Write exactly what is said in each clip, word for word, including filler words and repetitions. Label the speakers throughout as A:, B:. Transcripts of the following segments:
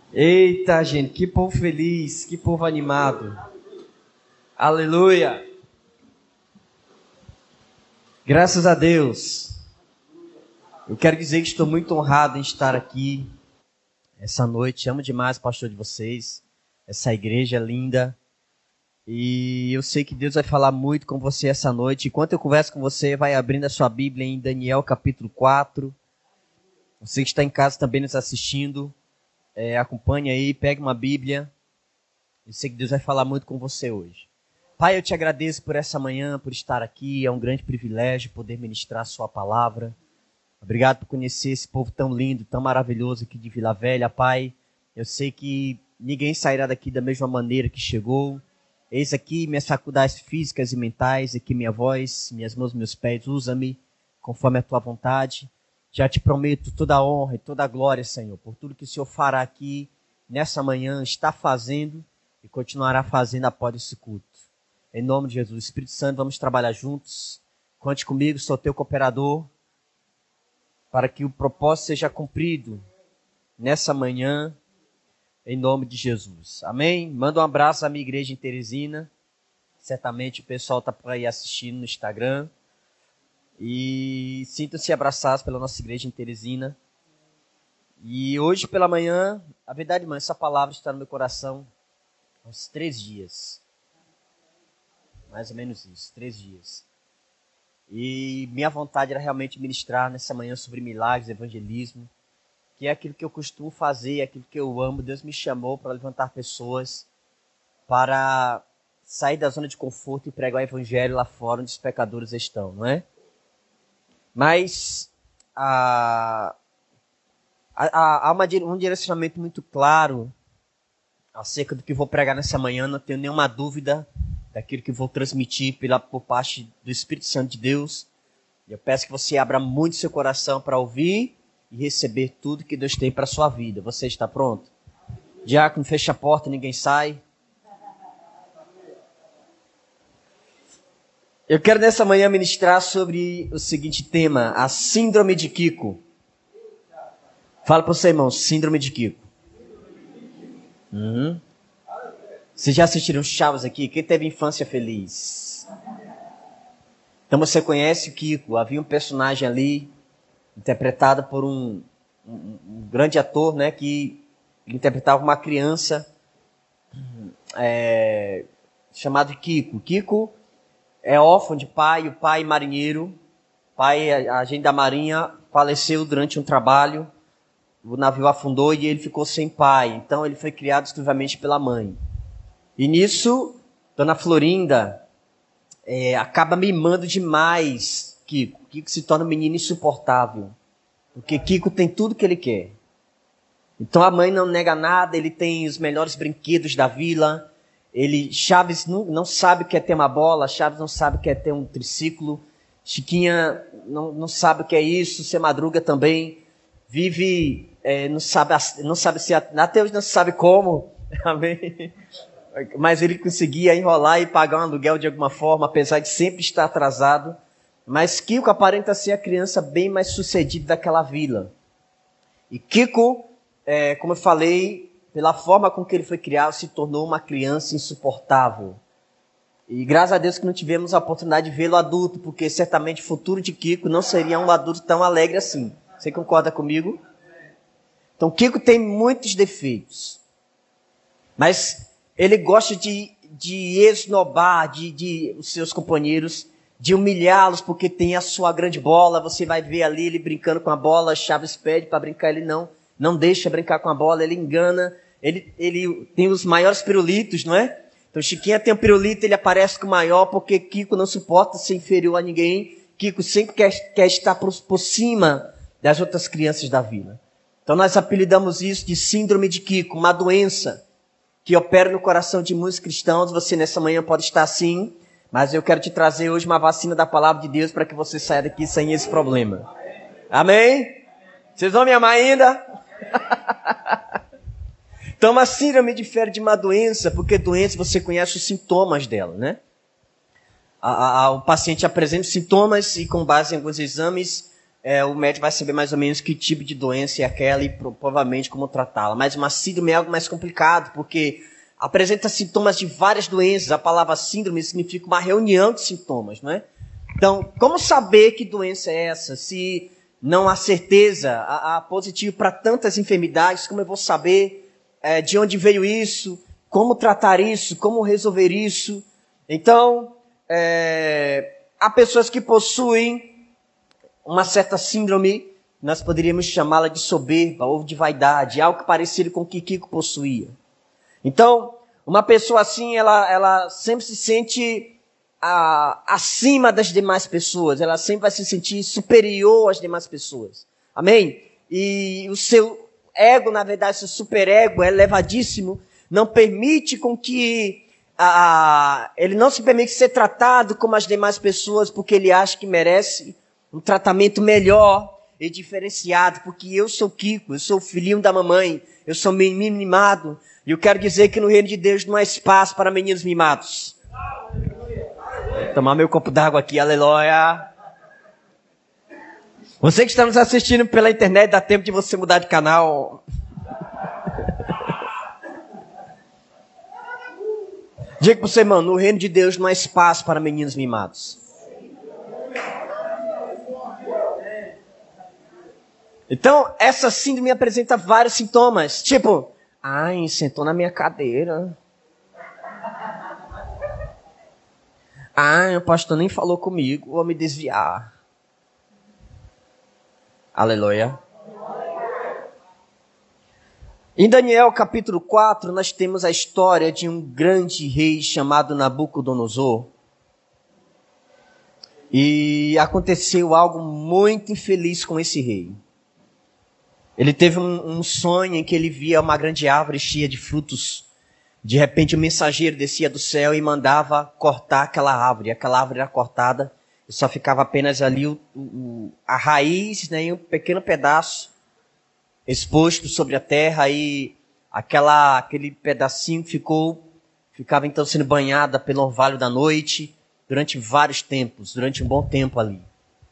A: Eita, gente, que povo feliz, que povo animado. Aleluia. Graças a Deus. Eu quero dizer que estou muito honrado em estar aqui essa noite. Amo demais o pastor de vocês, essa igreja linda. E eu sei que Deus vai falar muito com você essa noite. Enquanto eu converso com você, vai abrindo a sua Bíblia em Daniel capítulo quatro. Você que está em casa também nos assistindo, é, acompanhe aí, pegue uma Bíblia. Eu sei que Deus vai falar muito com você hoje. Pai, eu te agradeço por essa manhã, por estar aqui. É um grande privilégio poder ministrar a sua palavra. Obrigado por conhecer esse povo tão lindo, tão maravilhoso aqui de Vila Velha, Pai. Eu sei que ninguém sairá daqui da mesma maneira que chegou. Eis aqui minhas faculdades físicas e mentais, aqui minha voz, minhas mãos, meus pés, usa-me conforme a tua vontade. Já te prometo toda a honra e toda a glória, Senhor, por tudo que o Senhor fará aqui nessa manhã, está fazendo e continuará fazendo após esse culto. Em nome de Jesus, Espírito Santo, vamos trabalhar juntos. Conte comigo, sou teu cooperador, para que o propósito seja cumprido nessa manhã, em nome de Jesus. Amém? Manda um abraço à minha igreja em Teresina. Certamente o pessoal está por aí assistindo no Instagram. E sintam-se abraçados pela nossa igreja em Teresina. E hoje pela manhã, a verdade, irmã, essa palavra está no meu coração há uns três dias. Mais ou menos isso, três dias. E minha vontade era realmente ministrar nessa manhã sobre milagres, evangelismo, que é aquilo que eu costumo fazer, é aquilo que eu amo. Deus me chamou para levantar pessoas, para sair da zona de conforto e pregar o evangelho lá fora, onde os pecadores estão, não é? Mas há, há, há uma, um direcionamento muito claro acerca do que vou pregar nessa manhã. Não tenho nenhuma dúvida daquilo que vou transmitir pela, por parte do Espírito Santo de Deus. Eu peço que você abra muito seu coração para ouvir e receber tudo que Deus tem para a sua vida. Você está pronto? Diácono, fecha a porta, ninguém sai. Eu quero nessa manhã ministrar sobre o seguinte tema, a síndrome de Kiko. Fala para você, irmão, síndrome de Kiko. Uhum. Vocês já assistiram Chaves aqui? Quem teve infância feliz? Então você conhece o Kiko. Havia um personagem ali, interpretado por um, um, um grande ator, né, que interpretava uma criança é, chamado Kiko. Kiko é órfão de pai, o pai marinheiro, pai agente da marinha, faleceu durante um trabalho, o navio afundou e ele ficou sem pai, então ele foi criado exclusivamente pela mãe. E nisso, Dona Florinda é, acaba mimando demais Kiko. Kiko se torna um menino insuportável, porque Kiko tem tudo que ele quer. Então a mãe não nega nada, ele tem os melhores brinquedos da vila. Ele, Chaves não, não sabe o que é ter uma bola, Chaves não sabe o que é ter um triciclo, Chiquinha não, não sabe o que é isso, Seu Madruga também vive, é, não sabe, não sabe se, até hoje não sabe como, amém? Mas ele conseguia enrolar e pagar um aluguel de alguma forma, apesar de sempre estar atrasado. Mas Kiko aparenta ser a criança bem mais sucedida daquela vila. E Kiko, é, como eu falei, pela forma com que ele foi criado, se tornou uma criança insuportável. E graças a Deus que não tivemos a oportunidade de vê-lo adulto, porque certamente o futuro de Kiko não seria um adulto tão alegre assim. Você concorda comigo? Então Kiko tem muitos defeitos. Mas ele gosta de, de esnobar de, de os seus companheiros, de humilhá-los porque tem a sua grande bola. Você vai ver ali ele brincando com a bola, Chaves pede para brincar, ele não. Não deixa brincar com a bola, ele engana, ele, ele tem os maiores pirulitos, não é? Então Chiquinha tem um pirulito, ele aparece com o maior, porque Kiko não suporta ser inferior a ninguém. Kiko sempre quer, quer estar por, por cima das outras crianças da vila. Então nós apelidamos isso de síndrome de Kiko, uma doença que opera no coração de muitos cristãos. Você nessa manhã pode estar assim, mas eu quero te trazer hoje uma vacina da palavra de Deus para que você saia daqui sem esse problema. Amém? Vocês vão me amar ainda? Então a síndrome difere de uma doença, porque doença você conhece os sintomas dela, né? A, a, o paciente apresenta os sintomas e com base em alguns exames é, o médico vai saber mais ou menos que tipo de doença é aquela e provavelmente como tratá-la. Mas uma síndrome é algo mais complicado, porque apresenta sintomas de várias doenças. A palavra síndrome significa uma reunião de sintomas, não é? Então, como saber que doença é essa? Se não há certeza, há, há positivo para tantas enfermidades, como eu vou saber é, de onde veio isso, como tratar isso, como resolver isso? Então, é, há pessoas que possuem uma certa síndrome, nós poderíamos chamá-la de soberba ou de vaidade, algo parecido com o que Kiko possuía. Então, uma pessoa assim, ela, ela sempre se sente a, acima das demais pessoas, ela sempre vai se sentir superior às demais pessoas. Amém? E o seu ego, na verdade, seu superego é elevadíssimo, não permite com que, a, ele não se permite ser tratado como as demais pessoas, porque ele acha que merece um tratamento melhor e diferenciado, porque eu sou Kiko, eu sou o filhinho da mamãe, eu sou menino mimado. E eu quero dizer que no reino de Deus não há espaço para meninos mimados. Vou tomar meu copo d'água aqui, aleluia. Você que está nos assistindo pela internet, dá tempo de você mudar de canal. Diga para você, mano, no reino de Deus não há espaço para meninos mimados. Então, essa síndrome apresenta vários sintomas, tipo... Ai, sentou na minha cadeira. Ai, o pastor nem falou comigo, vou me desviar. Aleluia. Em Daniel capítulo quatro, nós temos a história de um grande rei chamado Nabucodonosor. E aconteceu algo muito infeliz com esse rei. Ele teve um, um sonho em que ele via uma grande árvore cheia de frutos. De repente, o mensageiro descia do céu e mandava cortar aquela árvore. Aquela árvore era cortada e só ficava apenas ali o, o, a raiz, né, e um pequeno pedaço exposto sobre a terra. E aquela, aquele pedacinho ficou, ficava então sendo banhada pelo orvalho da noite durante vários tempos, durante um bom tempo ali.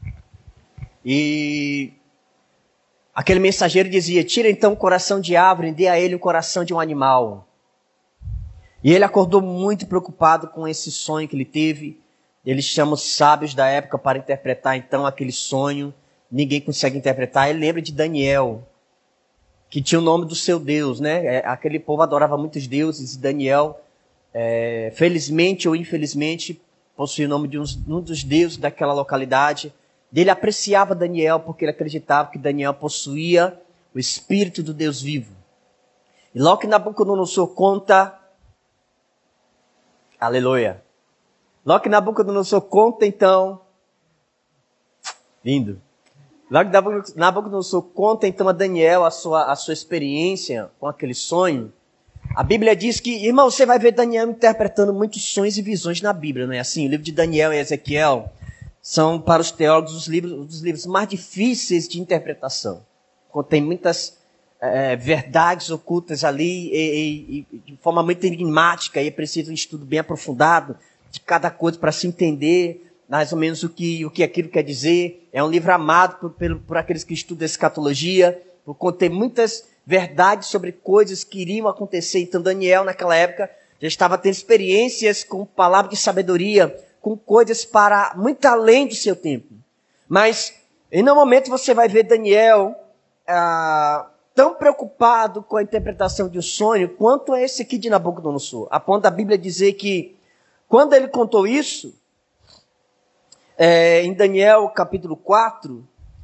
A: E... aquele mensageiro dizia, tira então o coração de árvore e dê a ele o coração de um animal. E ele acordou muito preocupado com esse sonho que ele teve. Ele chama os sábios da época para interpretar então aquele sonho. Ninguém consegue interpretar. Ele lembra de Daniel, que tinha o nome do seu Deus, né? Aquele povo adorava muitos deuses. E Daniel, é, felizmente ou infelizmente, possuía o nome de um, um dos deuses daquela localidade. Ele apreciava Daniel porque ele acreditava que Daniel possuía o Espírito do Deus vivo. E logo que Nabucodonosor conta... Aleluia. Logo que Nabucodonosor conta, então... Lindo. Logo que Nabucodonosor conta, então, a Daniel a sua, a sua experiência com aquele sonho. A Bíblia diz que... Irmão, você vai ver Daniel interpretando muitos sonhos e visões na Bíblia, não é assim? O livro de Daniel e Ezequiel... são, para os teólogos, os livros, os livros mais difíceis de interpretação. Contém muitas é, verdades ocultas ali, e, e, e, de forma muito enigmática, e é preciso um estudo bem aprofundado de cada coisa para se entender mais ou menos o que, o que aquilo quer dizer. É um livro amado por, por, por aqueles que estudam escatologia, por conter muitas verdades sobre coisas que iriam acontecer. Então Daniel, naquela época, já estava tendo experiências com palavras de sabedoria, com coisas para muito além do seu tempo. Mas, em um momento, você vai ver Daniel ah, tão preocupado com a interpretação de um sonho, quanto esse aqui de Nabucodonosor. A ponto da Bíblia dizer que, quando ele contou isso, é, em Daniel capítulo quatro,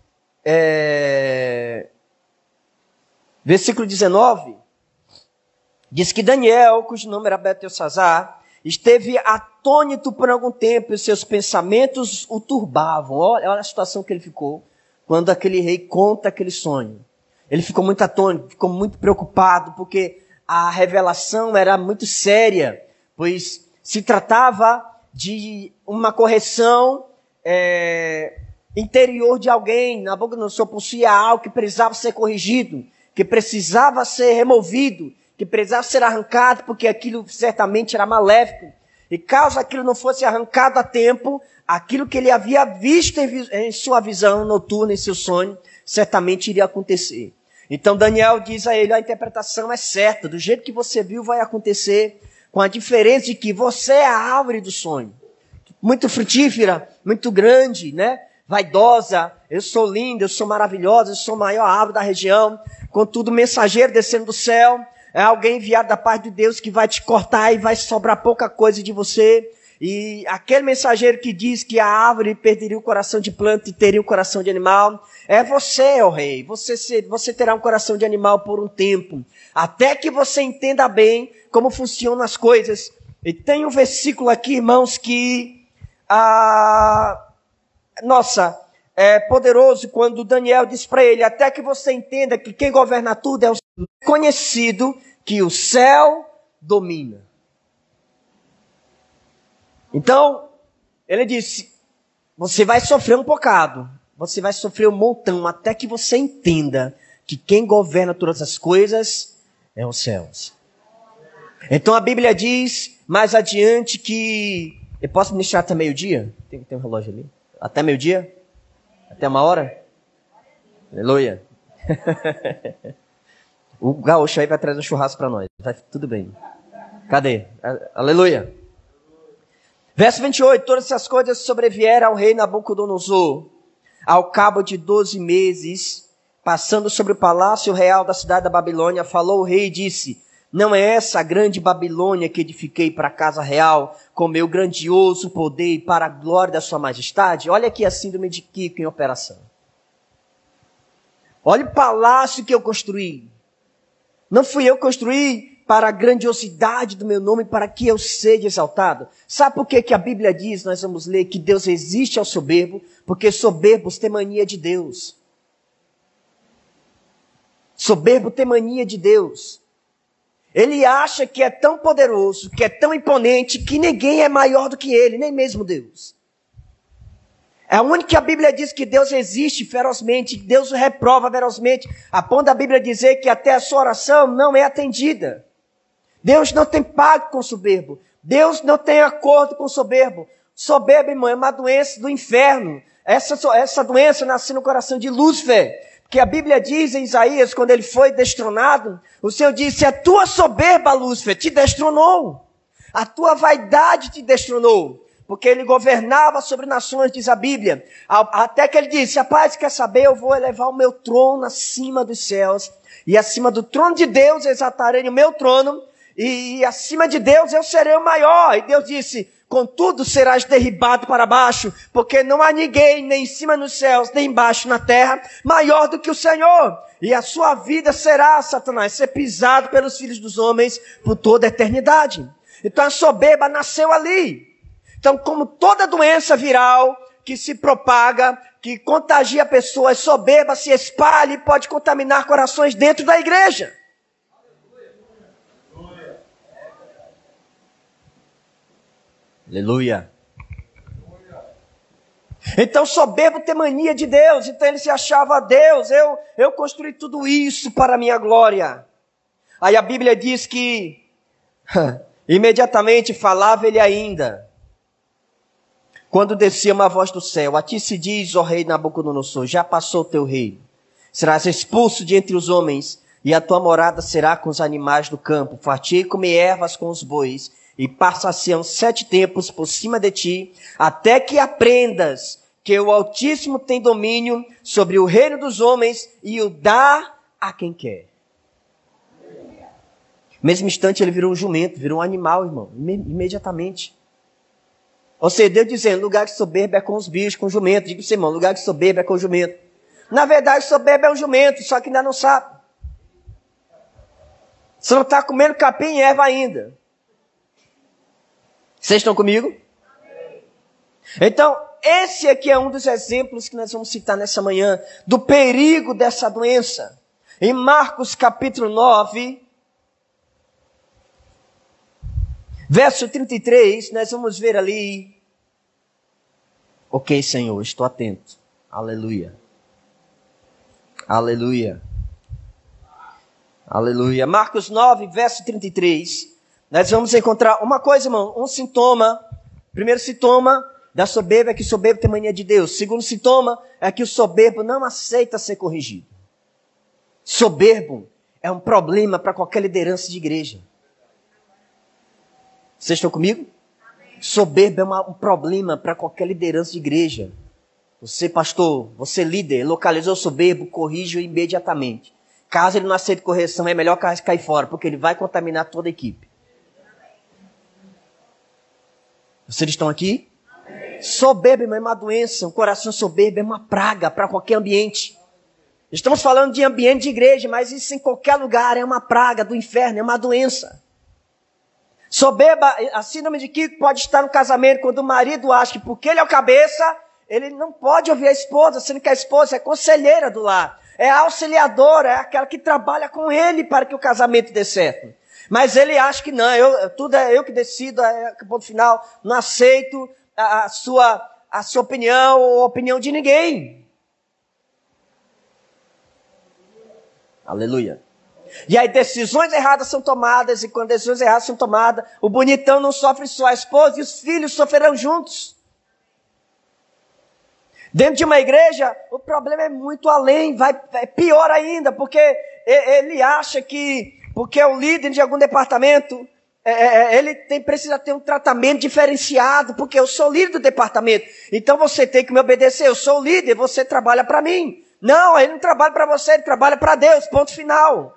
A: é, versículo dezenove, diz que Daniel, cujo nome era Beltesazar, esteve atônito por algum tempo e seus pensamentos o turbavam. Olha, olha a situação que ele ficou quando aquele rei conta aquele sonho. Ele ficou muito atônito, ficou muito preocupado, porque a revelação era muito séria, pois se tratava de uma correção é, interior de alguém. Nabucodonosor possuía algo que precisava ser corrigido, que precisava ser removido, que precisava ser arrancado, porque aquilo certamente era maléfico. e caso aquilo não fosse arrancado a tempo, aquilo que ele havia visto em, em sua visão noturna, em seu sonho, certamente iria acontecer. Então Daniel diz a ele, a interpretação é certa, do jeito que você viu vai acontecer, com a diferença de que você é a árvore do sonho. Muito frutífera, muito grande, né? Vaidosa, eu sou linda, eu sou maravilhosa, eu sou a maior árvore da região. Contudo, o mensageiro descendo do céu é alguém enviado da parte de Deus que vai te cortar e vai sobrar pouca coisa de você. E aquele mensageiro que diz que a árvore perderia o coração de planta e teria o coração de animal, é você, ó rei. Você, ser, você terá um coração de animal por um tempo, até que você entenda bem como funcionam as coisas. E tem um versículo aqui, irmãos, que, ah, nossa, é poderoso quando Daniel diz para ele, até que você entenda que quem governa tudo é o conhecido que o céu domina. Então, ele disse, você vai sofrer um bocado, você vai sofrer um montão, até que você entenda que quem governa todas as coisas é os céus. Então a Bíblia diz mais adiante que... Eu posso ministrar até meio-dia? Tem, tem um relógio ali? Até meio-dia? Até uma hora? Aleluia. O gaúcho aí vai trazer um churrasco para nós. Vai tudo bem. Cadê? Aleluia. Verso vinte e oito. Todas essas coisas sobrevieram ao rei Nabucodonosor. Ao cabo de doze meses, passando sobre o palácio real da cidade da Babilônia, falou o rei e disse... Não é essa a grande Babilônia que edifiquei para a casa real, com meu grandioso poder e para a glória da sua majestade? Olha aqui a síndrome de Kiko em operação. Olha o palácio que eu construí. Não fui eu que construí para a grandiosidade do meu nome, para que eu seja exaltado. Sabe por que, que a Bíblia diz, nós vamos ler, que Deus resiste ao soberbo? Porque soberbos têm mania de Deus. Soberbo tem mania de Deus. Ele acha que é tão poderoso, que é tão imponente, que ninguém é maior do que ele, nem mesmo Deus. É onde que a Bíblia diz que Deus resiste ferozmente, Deus o reprova ferozmente, a ponto da Bíblia dizer que até a sua oração não é atendida. Deus não tem pacto com o soberbo. Deus não tem acordo com o soberbo. Soberbo, irmão, é uma doença do inferno. Essa, essa doença nasceu no coração de Lúcifer. Que a Bíblia diz em Isaías, quando ele foi destronado, o Senhor disse, a tua soberba, Lúcifer, te destronou. A tua vaidade te destronou. Porque ele governava sobre nações, diz a Bíblia. Até que ele disse, rapaz, quer saber, eu vou elevar o meu trono acima dos céus. E acima do trono de Deus exaltarei o meu trono. E acima de Deus eu serei o maior. E Deus disse, contudo serás derribado para baixo, porque não há ninguém, nem em cima nos céus, nem embaixo na terra, maior do que o Senhor. E a sua vida será, Satanás, ser pisado pelos filhos dos homens por toda a eternidade. Então a soberba nasceu ali. Então, como toda doença viral que se propaga, que contagia pessoas, soberba se espalha e pode contaminar corações dentro da igreja. Aleluia. Então soberbo tem mania de Deus. Então ele se achava Deus. Eu, eu construí tudo isso para a minha glória. Aí a Bíblia diz que imediatamente falava ele ainda, quando descia uma voz do céu, a ti se diz, ó rei Nabucodonosor, já passou o teu reino. Serás expulso de entre os homens, e a tua morada será com os animais do campo. Fartei comer ervas com os bois, e passar-se-ão sete tempos por cima de ti, até que aprendas que o Altíssimo tem domínio sobre o reino dos homens e o dá a quem quer. No mesmo instante ele virou um jumento, virou um animal, irmão, imediatamente. Ou seja, Deus dizendo, lugar de soberbo é com os bichos, com o jumento. Diga para você, irmão, lugar de soberbo é com o jumento. Na verdade, soberbo é um jumento, só que ainda não sabe. Você não está comendo capim e erva ainda. Vocês estão comigo? Então, esse aqui é um dos exemplos que nós vamos citar nessa manhã, do perigo dessa doença. Em Marcos capítulo nove, verso trinta e três, nós vamos ver ali. Ok, Senhor, estou atento. Aleluia. Aleluia. Aleluia. Marcos nove, verso trinta e três. nós vamos encontrar uma coisa, irmão, um sintoma. Primeiro sintoma da soberba é que o soberbo tem mania de Deus. Segundo sintoma é que o soberbo não aceita ser corrigido. Soberbo é um problema para qualquer liderança de igreja. Vocês estão comigo? Soberbo é uma, um problema para qualquer liderança de igreja. Você, pastor, você líder, localizou o soberbo, corrija-o imediatamente. Caso ele não aceite correção, é melhor cair fora, porque ele vai contaminar toda a equipe. Vocês estão aqui? Amém. Soberbo é uma doença, um coração soberbo é uma praga para qualquer ambiente. Estamos falando de ambiente de igreja, mas isso em qualquer lugar é uma praga do inferno, é uma doença. Soberba, a síndrome de Kiko pode estar no casamento quando o marido acha que porque ele é o cabeça, ele não pode ouvir a esposa, sendo que a esposa é conselheira do lar, é auxiliadora, é aquela que trabalha com ele para que o casamento dê certo. Mas ele acha que não, eu, tudo é eu que decido, é, ponto final, não aceito a, a, sua, a sua opinião ou a opinião de ninguém. Aleluia. E aí decisões erradas são tomadas, e quando decisões erradas são tomadas, o bonitão não sofre só, a esposa e os filhos sofrerão juntos. Dentro de uma igreja, o problema é muito além, vai, é pior ainda, porque ele acha que, porque é o líder de algum departamento, é, ele tem, precisa ter um tratamento diferenciado, porque eu sou líder do departamento, então você tem que me obedecer, eu sou o líder, você trabalha para mim. Não, ele não trabalha para você, ele trabalha para Deus, ponto final.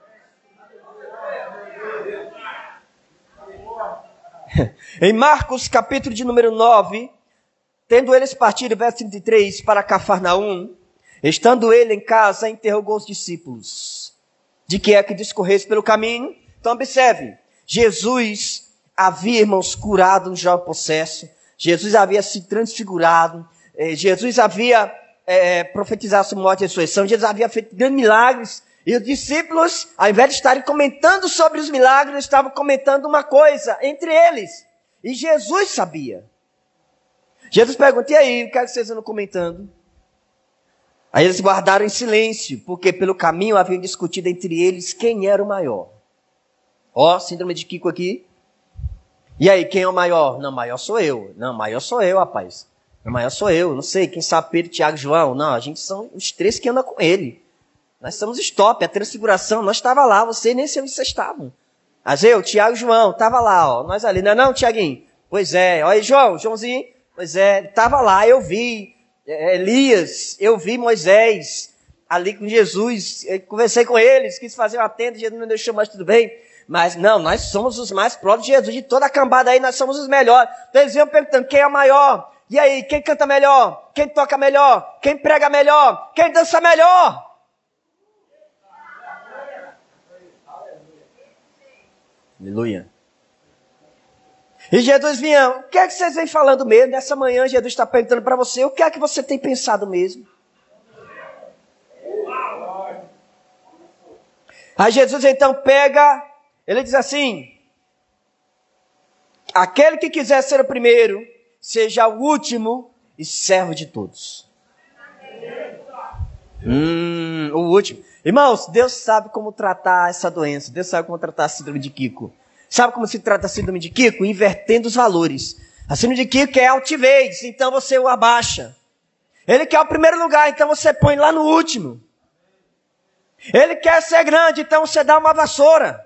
A: Em Marcos, capítulo de número nove, tendo eles partido, verso trinta e três, para Cafarnaum, estando ele em casa, interrogou os discípulos, de que é que discorresse pelo caminho. Então observe, Jesus havia, irmãos, curado um jovem possesso, Jesus havia se transfigurado, eh, Jesus havia eh, profetizado sobre morte e ressurreição, Jesus havia feito grandes milagres, e os discípulos, ao invés de estarem comentando sobre os milagres, estavam comentando uma coisa entre eles. E Jesus sabia. Jesus pergunta, e aí, o que é que vocês andam comentando? Aí eles guardaram em silêncio, porque pelo caminho haviam discutido entre eles quem era o maior. Ó, síndrome de Kiko aqui. E aí, quem é o maior? Não, maior sou eu. Não, maior sou eu, rapaz. Não, maior sou eu. Não sei, quem sabe Pedro, Tiago, João. Não, a gente são os três que andam com ele. Nós estamos stop, a transfiguração, nós estava lá, você nem sei onde vocês estavam. Mas eu, Tiago e João, estava lá, ó, nós ali, não é não, Tiaguinho? Pois é, olha aí, João, Joãozinho, pois é, estava lá, eu vi é, Elias, eu vi Moisés, ali com Jesus, eu conversei com eles, quis fazer uma tenda, Jesus não deixou, mas tudo bem. Mas não, nós somos os mais próximos de Jesus, de toda a cambada aí, nós somos os melhores. Então eles iam perguntando, quem é o maior? E aí, quem canta melhor? Quem toca melhor? Quem prega melhor? Quem dança melhor? Aleluia. E Jesus vinha, o que é que vocês vêm falando mesmo? Nessa manhã Jesus está perguntando para você, o que é que você tem pensado mesmo? Aí Jesus então pega, ele diz assim, aquele que quiser ser o primeiro, seja o último e servo de todos. Hum, o último. Irmãos, Deus sabe como tratar essa doença. Deus sabe como tratar a síndrome de Kiko. Sabe como se trata a síndrome de Kiko? Invertendo os valores. A síndrome de Kiko é altivez, então você o abaixa. Ele quer o primeiro lugar, então você põe lá no último. Ele quer ser grande, então você dá uma vassoura.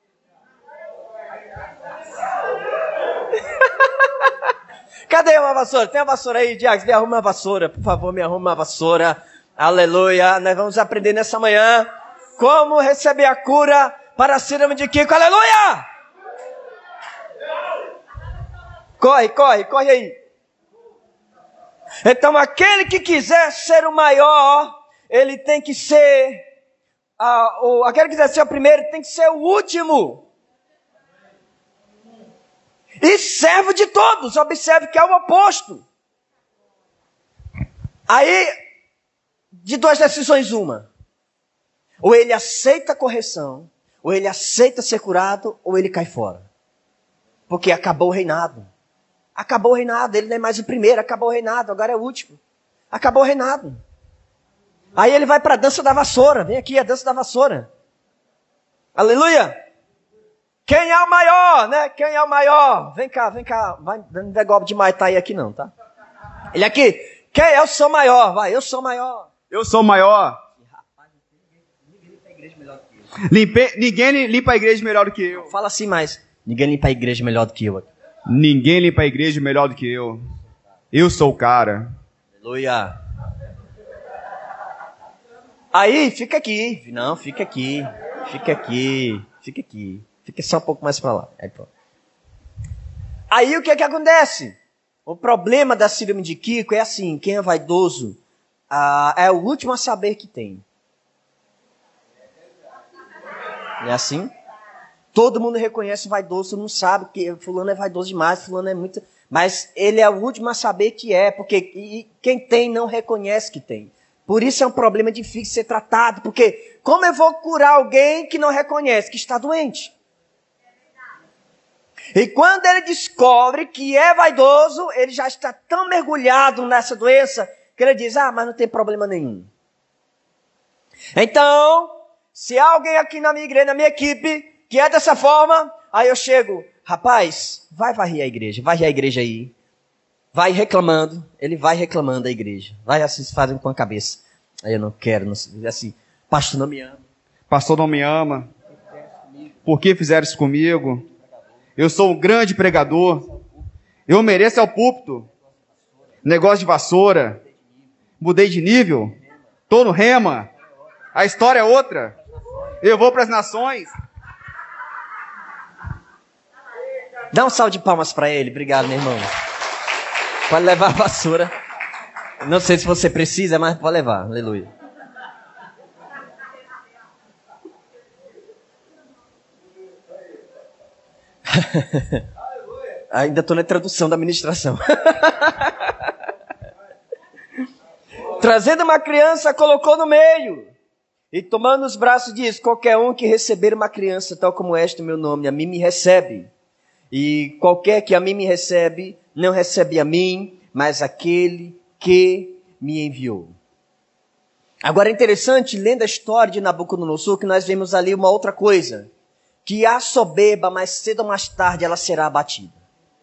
A: Cadê uma vassoura? Tem uma vassoura aí, Diago? Me arruma uma vassoura, por favor, me arruma uma vassoura. Aleluia, nós vamos aprender nessa manhã como receber a cura para a síndrome de Kiko, aleluia! Corre, corre, corre aí. Então aquele que quiser ser o maior, ele tem que ser, uh, o, aquele que quiser ser o primeiro, tem que ser o último. E servo de todos, observe que é o oposto. Aí, de duas decisões, uma. Ou ele aceita a correção, ou ele aceita ser curado, ou ele cai fora. Porque acabou o reinado. Acabou o reinado, ele não é mais o primeiro, acabou o reinado, agora é o último. Acabou o reinado. Aí ele vai para a dança da vassoura, vem aqui a dança da vassoura. Aleluia! Quem Quem é o maior, né? Quem é o maior? Vem cá, vem cá. Vai, não é golpe de Maitai aqui não, tá? Ele aqui. Quem? Eu sou maior. Vai, eu sou maior.
B: Eu sou maior. Limpe... Ninguém limpa a igreja melhor do que eu.
A: Fala assim mais. Ninguém limpa a igreja melhor do que eu.
B: Ninguém limpa a igreja melhor do que eu. Eu sou o cara.
A: Aleluia. Aí, fica aqui. Não, fica aqui. Fica aqui. Fica aqui. Fica só um pouco mais pra lá. Aí, pronto. Aí o que é que acontece? O problema da síndrome de Kiko é assim, quem é vaidoso ah, é o último a saber que tem. É assim? Todo mundo reconhece o vaidoso, não sabe que fulano é vaidoso demais, fulano é muito... Mas ele é o último a saber que é, porque e quem tem não reconhece que tem. Por isso é um problema difícil de ser tratado, porque como eu vou curar alguém que não reconhece que está doente? E quando ele descobre que é vaidoso, ele já está tão mergulhado nessa doença, que ele diz, ah, mas não tem problema nenhum. Então, se há alguém aqui na minha igreja, na minha equipe, que é dessa forma, aí eu chego, rapaz, vai varrer a igreja, varrer a igreja aí. Vai reclamando, ele vai reclamando da igreja. Vai assim, fazendo com a cabeça. Aí eu não quero, não, assim, pastor não me ama.
B: Pastor não me ama. Por que fizeram isso comigo? Eu sou um grande pregador. Eu mereço é o púlpito. Negócio de vassoura. Mudei de nível. Tô no rema. A história é outra. Eu vou para as nações.
A: Dá um salve de palmas para ele. Obrigado, meu irmão. Pode levar a vassoura. Não sei se você precisa, mas pode levar. Aleluia. Ainda estou na tradução da ministração. Trazendo uma criança, colocou no meio. E tomando os braços, diz, qualquer um que receber uma criança, tal como esta, meu nome, a mim me recebe. E qualquer que a mim me recebe, não recebe a mim, mas aquele que me enviou. Agora é interessante, lendo a história de Nabucodonosor, que nós vemos ali uma outra coisa. Que a soberba, mais cedo ou mais tarde, ela será abatida.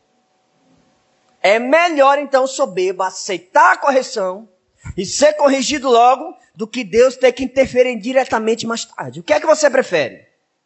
A: É melhor, então, o soberbo aceitar a correção e ser corrigido logo, do que Deus ter que interferir diretamente mais tarde. O que é que você prefere?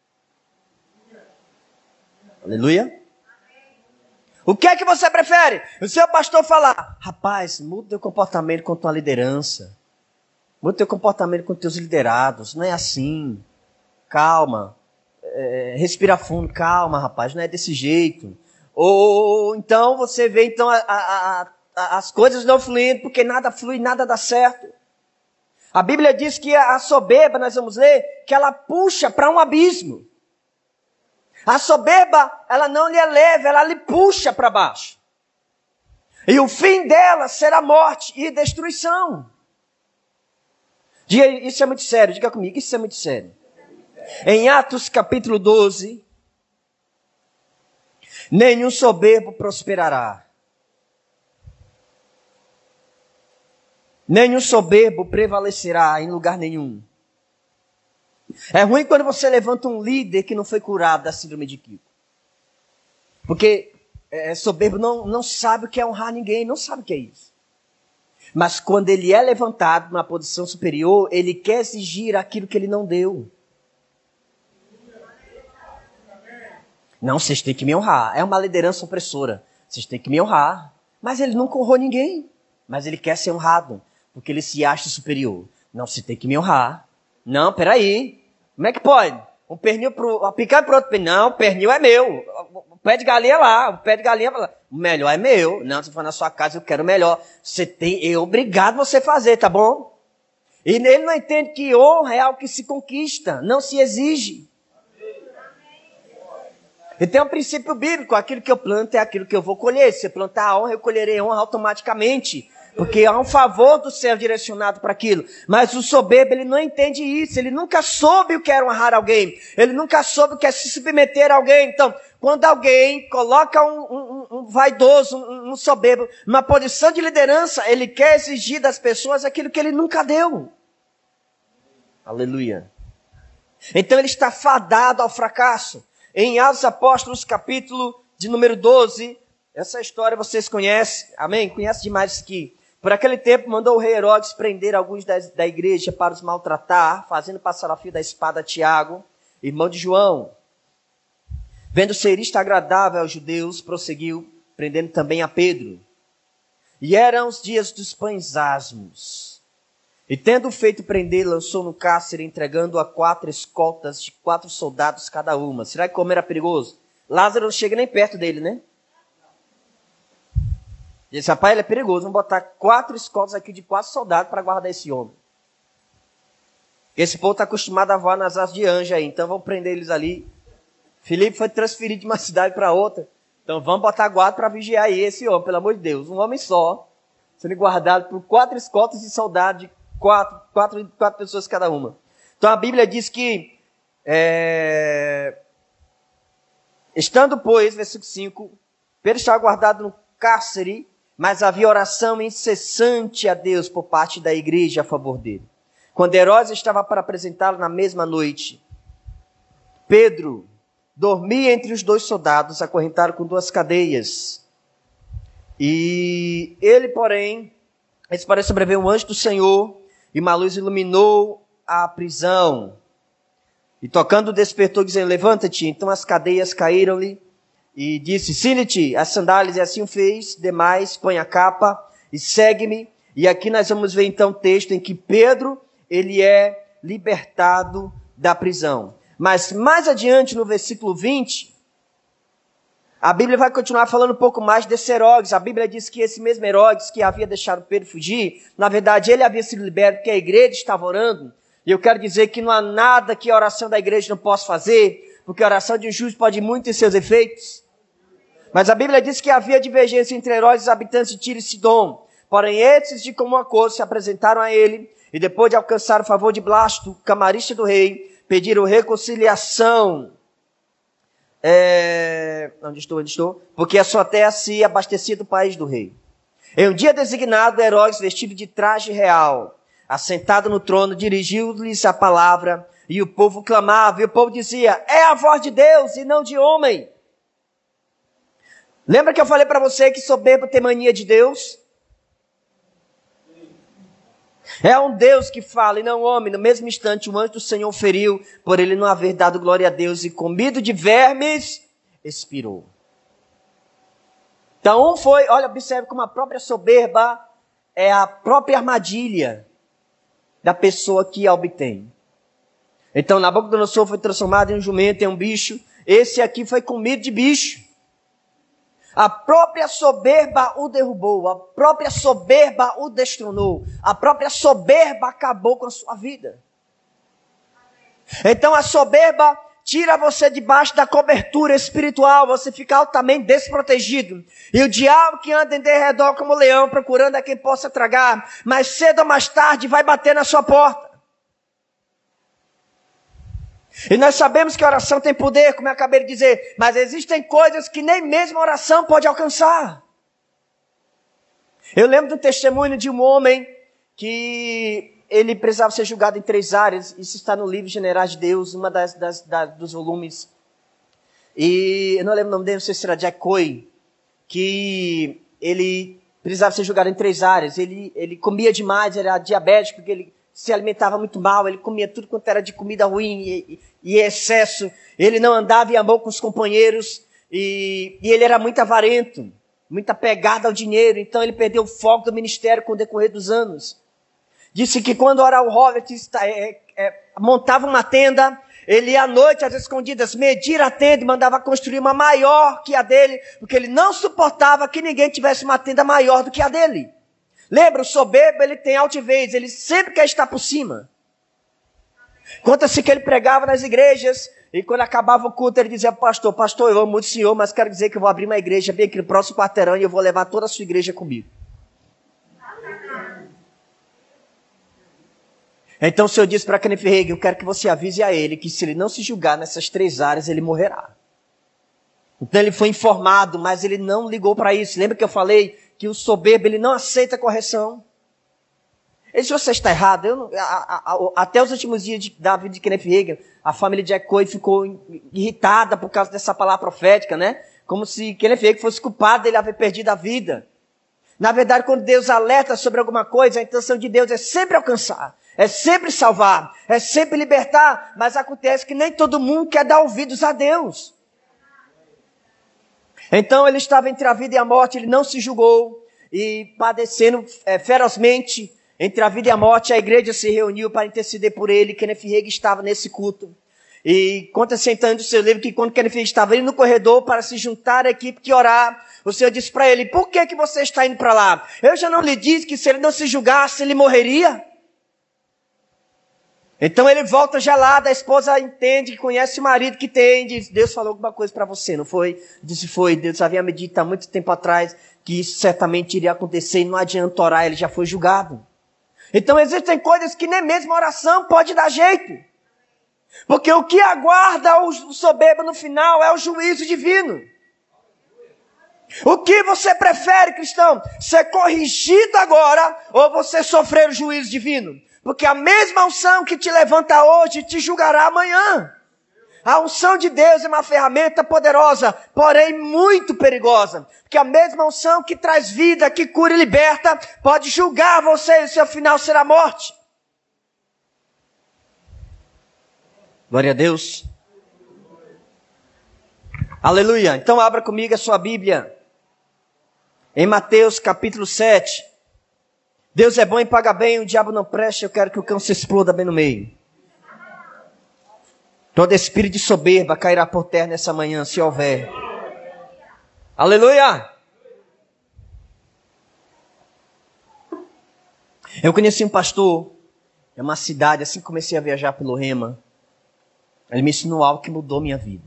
A: Aleluia. O que é que você prefere? O seu pastor falar, rapaz, muda teu comportamento com tua liderança. Muda teu comportamento com teus liderados. Não é assim. Calma. É, respira fundo. Calma, rapaz. Não é desse jeito. Ou então você vê então a, a, a, as coisas não fluindo, porque nada flui, nada dá certo. A Bíblia diz que a soberba, nós vamos ler, que ela puxa para um abismo. A soberba, ela não lhe eleva, ela lhe puxa para baixo. E o fim dela será morte e destruição. Diga, isso é muito sério, diga comigo, isso é muito sério. Em Atos capítulo doze, nenhum soberbo prosperará. Nenhum soberbo prevalecerá em lugar nenhum. É ruim quando você levanta um líder que não foi curado da síndrome de Kiko. Porque é, soberbo não, não sabe o que é honrar ninguém, não sabe o que é isso. Mas quando ele é levantado numa posição superior, ele quer exigir aquilo que ele não deu. Não, vocês têm que me honrar. É uma liderança opressora. Vocês têm que me honrar. Mas ele nunca honrou ninguém. Mas ele quer ser honrado. Porque ele se acha superior. Não, você tem que me honrar. Não, peraí. Como é que pode? Um pernil pro... A picanha pro outro pernil. Não, o pernil é meu. O pé de galinha lá. O pé de galinha lá. O melhor é meu. Não, se for na sua casa, eu quero o melhor. Você tem... É obrigado você fazer, tá bom? E ele não entende que honra é algo que se conquista. Não se exige. E tem um princípio bíblico, aquilo que eu planto é aquilo que eu vou colher. Se eu plantar a honra, eu colherei honra automaticamente. Porque há um favor do céu direcionado para aquilo. Mas o soberbo, ele não entende isso. Ele nunca soube o que é honrar alguém. Ele nunca soube o que é se submeter a alguém. Então, quando alguém coloca um, um, um vaidoso, um, um soberbo, numa posição de liderança, ele quer exigir das pessoas aquilo que ele nunca deu. Aleluia. Então ele está fadado ao fracasso. em Atos dos Apóstolos, capítulo de número doze. Essa história vocês conhecem, amém? Conhecem demais isso aqui. Por aquele tempo, mandou o rei Herodes prender alguns da, da igreja para os maltratar, fazendo passar a fio da espada Tiago, irmão de João. Vendo ser isto agradável aos judeus, prosseguiu, prendendo também a Pedro. E eram os dias dos pães asmos. E tendo feito prender, lançou no cárcere, entregando a quatro escoltas de quatro soldados cada uma. Será que como era perigoso? Lázaro não chega nem perto dele, né? Disse, rapaz, ele é perigoso, vamos botar quatro escoltas aqui de quatro soldados para guardar esse homem. Esse povo está acostumado a voar nas asas de anjo aí, então vamos prender eles ali. Filipe foi transferido de uma cidade para outra, então vamos botar guarda para vigiar aí esse homem, pelo amor de Deus. Um homem só, sendo guardado por quatro escoltas de soldados, de quatro, quatro, quatro pessoas cada uma. Então a Bíblia diz que, é... estando, pois, versículo cinco, Pedro estava guardado no cárcere, mas havia oração incessante a Deus por parte da igreja a favor dele. Quando Herodes estava para apresentá-lo na mesma noite, Pedro dormia entre os dois soldados, acorrentado com duas cadeias. E ele, porém, esse parece sobreveio um anjo do Senhor, e uma luz iluminou a prisão. E tocando despertou, dizendo, levanta-te. Então as cadeias caíram-lhe, e disse, cine-te as sandálias, e assim o fez. Demais, põe a capa e segue-me. E aqui nós vamos ver então o texto em que Pedro, ele é libertado da prisão. Mas mais adiante, no versículo vinte, a Bíblia vai continuar falando um pouco mais desse Herodes. A Bíblia diz que esse mesmo Herodes que havia deixado Pedro fugir, na verdade ele havia sido liberto porque a igreja estava orando. E eu quero dizer que não há nada que a oração da igreja não possa fazer, porque a oração de um justo pode muito ter seus efeitos. Mas a Bíblia diz que havia divergência entre Herodes e os habitantes de Tiro e Sidom. Porém, esses de comum acordo se apresentaram a ele, e depois de alcançar o favor de Blasto, camarista do rei, pediram reconciliação. É... Onde estou, onde estou? Porque a sua terra se abastecia do país do rei. Em um dia designado, Herodes, vestido de traje real, assentado no trono, dirigiu-lhes a palavra, e o povo clamava, e o povo dizia, é a voz de Deus e não de homem. Lembra que eu falei para você que soberbo tem mania de Deus? É um Deus que fala e não homem. No mesmo instante, o anjo do Senhor feriu, por ele não haver dado glória a Deus, e comido de vermes, expirou. Então um foi, olha, observe como a própria soberba é a própria armadilha da pessoa que a obtém. Então Nabucodonosor foi transformado em um jumento, em um bicho. Esse aqui foi comido de bicho. A própria soberba o derrubou, a própria soberba o destronou, a própria soberba acabou com a sua vida. Então a soberba tira você debaixo da cobertura espiritual, você fica altamente desprotegido. E o diabo que anda em derredor como leão, procurando a quem possa tragar, mais cedo ou mais tarde vai bater na sua porta. E nós sabemos que a oração tem poder, como eu acabei de dizer, mas existem coisas que nem mesmo a oração pode alcançar. Eu lembro do testemunho de um homem que ele precisava ser julgado em três áreas. Isso está no livro Generais de Deus, uma das, das, das dos volumes. E eu não lembro o nome dele, não sei se era Jack Coy, que ele precisava ser julgado em três áreas. Ele, ele comia demais, era diabético, porque ele se alimentava muito mal, ele comia tudo quanto era de comida ruim e, e, e excesso. Ele não andava em amor com os companheiros e, e ele era muito avarento, muito apegado ao dinheiro. Então ele perdeu o foco do ministério com o decorrer dos anos. Disse que quando Oral Roberts é, é, montava uma tenda, ele ia à noite, às escondidas, medir a tenda e mandava construir uma maior que a dele, porque ele não suportava que ninguém tivesse uma tenda maior do que a dele. Lembra, o soberbo, ele tem altivez, ele sempre quer estar por cima. Conta-se que ele pregava nas igrejas, e quando acabava o culto, ele dizia, pastor, pastor, eu amo muito o senhor, mas quero dizer que eu vou abrir uma igreja bem aqui no próximo quarteirão, e eu vou levar toda a sua igreja comigo. Então o Senhor disse para Kenneth Hagin, eu quero que você avise a ele, que se ele não se julgar nessas três áreas, ele morrerá. Então ele foi informado, mas ele não ligou para isso. Lembra que eu falei que o soberbo, ele não aceita correção. Ele disse, você está errado. Eu não, a, a, a, até os últimos dias de, da vida de Kenneth Hagin, a família de Jack Cohen ficou irritada por causa dessa palavra profética, né? Como se Kenneth Hagin fosse culpado dele haver perdido a vida. Na verdade, quando Deus alerta sobre alguma coisa, a intenção de Deus é sempre alcançar, é sempre salvar, é sempre libertar, mas acontece que nem todo mundo quer dar ouvidos a Deus. Então ele estava entre a vida e a morte, ele não se julgou, e padecendo é, ferozmente entre a vida e a morte, a igreja se reuniu para interceder por ele. Kenneth Hagin estava nesse culto. E conta-se então do seu livro que quando Kenneth Hagin estava indo no corredor para se juntar à equipe que orar, o Senhor disse para ele, por que que você está indo para lá? Eu já não lhe disse que se ele não se julgasse, ele morreria? Então ele volta gelado, a esposa entende, conhece o marido que tem, diz, Deus falou alguma coisa para você, não foi? Disse, foi, Deus havia me dito há muito tempo atrás que isso certamente iria acontecer e não adianta orar, ele já foi julgado. Então existem coisas que nem mesmo a oração pode dar jeito. Porque o que aguarda o soberbo no final é o juízo divino. O que você prefere, cristão? Ser corrigido agora ou você sofrer o juízo divino? Porque a mesma unção que te levanta hoje te julgará amanhã. A unção de Deus é uma ferramenta poderosa, porém muito perigosa. Porque a mesma unção que traz vida, que cura e liberta, pode julgar você e o seu final será a morte. Glória a Deus. Aleluia. Então abra comigo a sua Bíblia. Em Mateus capítulo sete. Deus é bom e paga bem, o diabo não presta, eu quero que o cão se exploda bem no meio. Todo espírito de soberba cairá por terra nessa manhã, se houver. Aleluia! Eu conheci um pastor, é uma cidade, assim que comecei a viajar pelo Rema. Ele me ensinou algo que mudou minha vida.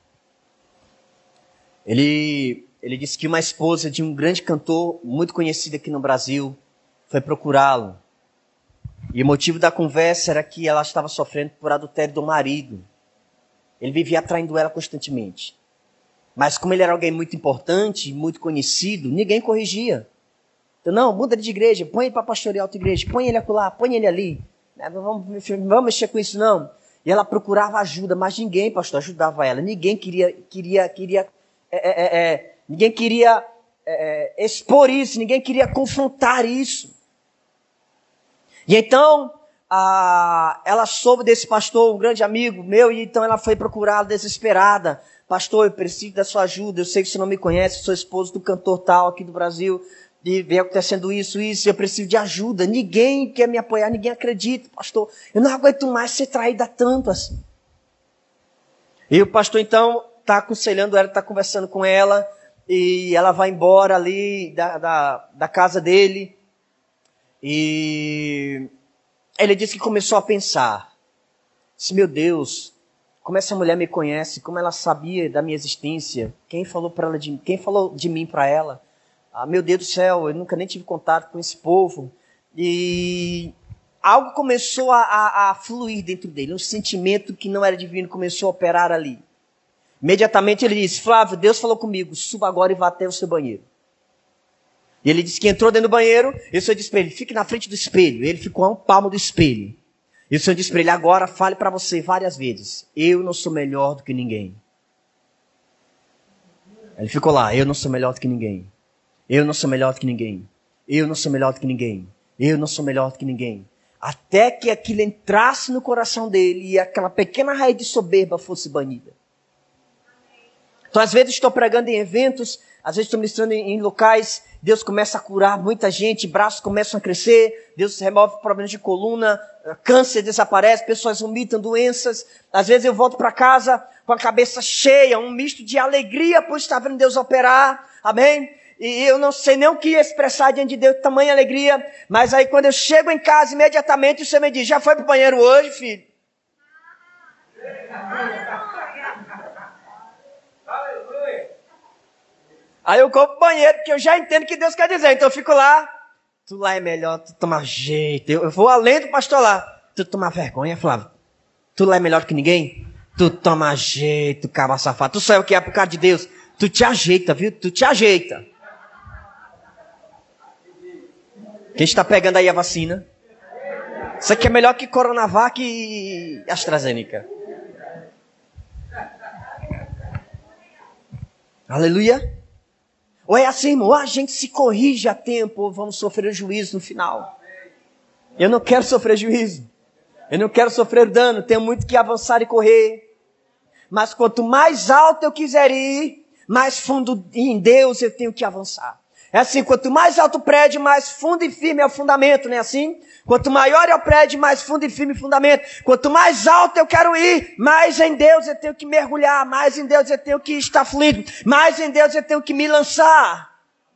A: Ele, ele disse que uma esposa de um grande cantor, muito conhecido aqui no Brasil, foi procurá-lo. E o motivo da conversa era que ela estava sofrendo por adultério do marido. Ele vivia atraindo ela constantemente. Mas como ele era alguém muito importante, muito conhecido, ninguém corrigia. Então, não, muda de igreja, põe ele para pastorear outra igreja, põe ele acolá, põe ele ali. Não vamos, vamos mexer com isso não. E ela procurava ajuda, mas ninguém, pastor, ajudava ela. Ninguém queria, queria, queria, é, é, é, ninguém queria é, expor isso, ninguém queria confrontar isso. E então, a, ela soube desse pastor, um grande amigo meu, e então ela foi procurá-lo desesperada. Pastor, eu preciso da sua ajuda, eu sei que você não me conhece, sou esposo do cantor tal aqui do Brasil, e vem acontecendo isso, isso, eu preciso de ajuda. Ninguém quer me apoiar, ninguém acredita, pastor. Eu não aguento mais ser traída tanto assim. E o pastor então está aconselhando ela, está conversando com ela, e ela vai embora ali da, da, da casa dele. E ele disse que começou a pensar, disse, meu Deus, como essa mulher me conhece, como ela sabia da minha existência, quem falou para ela de, quem falou de mim para ela? Ah, meu Deus do céu, eu nunca nem tive contato com esse povo. E algo começou a, a, a fluir dentro dele, um sentimento que não era divino começou a operar ali. Imediatamente ele disse, Flávio, Deus falou comigo, suba agora e vá até o seu banheiro. E ele disse que entrou dentro do banheiro, e o Senhor disse para ele, fique na frente do espelho. Ele ficou a um palmo do espelho. E o Senhor disse para ele, agora fale para você várias vezes, eu não sou melhor do que ninguém. Ele ficou lá, eu não sou melhor do que ninguém. Eu não sou melhor do que ninguém. Eu não sou melhor do que ninguém. Eu não sou melhor do que ninguém. Até que aquilo entrasse no coração dele e aquela pequena raiz de soberba fosse banida. Então às vezes estou pregando em eventos, às vezes estou ministrando em, em locais, Deus começa a curar muita gente, braços começam a crescer, Deus remove problemas de coluna, câncer desaparece, pessoas vomitam doenças. Às vezes eu volto para casa com a cabeça cheia, um misto de alegria por estar vendo Deus operar, amém? E eu não sei nem o que expressar diante de Deus, tamanha alegria, mas aí quando eu chego em casa, imediatamente o Senhor me diz, já foi para o banheiro hoje, filho? Aí eu corro pro banheiro, porque eu já entendo o que Deus quer dizer. Então eu fico lá, tu lá é melhor, tu toma jeito. Eu, eu vou além do pastor lá. Tu toma vergonha, Flávio. Tu lá é melhor que ninguém? Tu toma jeito, cabra safado. Tu sabe o que é por causa de Deus. Tu te ajeita, viu? Tu te ajeita. Quem está pegando aí a vacina? Isso aqui é melhor que Coronavac e AstraZeneca. Aleluia. Ou é assim, irmão, ou a gente se corrige a tempo, ou vamos sofrer juízo no final. Eu não quero sofrer juízo. Eu não quero sofrer dano, tenho muito que avançar e correr. Mas quanto mais alto eu quiser ir, mais fundo em Deus eu tenho que avançar. É assim, quanto mais alto o prédio, mais fundo e firme é o fundamento, não é assim? Quanto maior é o prédio, mais fundo e firme é o fundamento. Quanto mais alto eu quero ir, mais em Deus eu tenho que mergulhar, mais em Deus eu tenho que estar fluindo, mais em Deus eu tenho que me lançar.